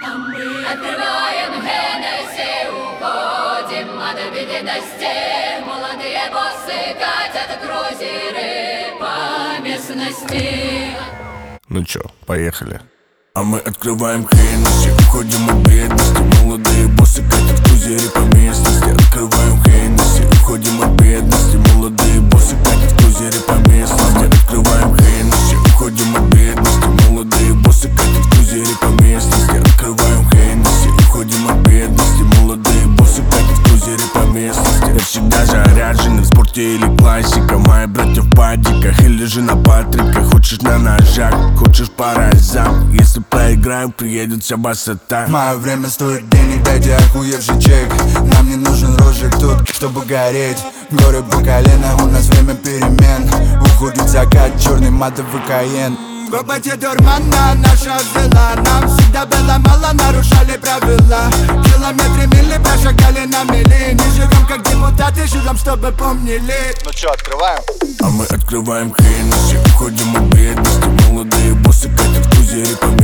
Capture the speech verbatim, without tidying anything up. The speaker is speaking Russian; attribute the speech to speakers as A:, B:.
A: А мы открываем Hennessy, уходим от обыденности. Молодые боссы катят крузеры по местности.
B: Ну чё, поехали. А мы открываем Hennessy, уходим от бедности. Молодые боссы катят крузеры по местности. Открываем Hennessy, уходим от бедности. Молодые боссы катят крузеры по местности. Открываем Hennessy, уходим от бедности. Молодые боссы катят крузеры по местности. Открываем Hennessy, уходим от бедности. Молодые боссы катят крузеры по местности. Я всегда заряженный в спорте или классика. Мои братья в падиках или же на патриках. Хочешь на ножах, хочешь по разам. Если проиграем, приедет вся басота.
C: Мое время стоит денег, дайте охуевший чек. Нам не нужен розжиг тут, чтобы гореть. Горы по колено, у нас время перемен. Уходит закат, черный матовый каен. В копоте дурмана наша взяла. Нам всегда было мало, нарушали правила. Километры мили прошагали на мили. Не живем как депутаты, живем, чтобы помнили. Ну чё, открываем?
B: А мы открываем Hennessy, уходим от бедности. Молодые боссы катят крузеры по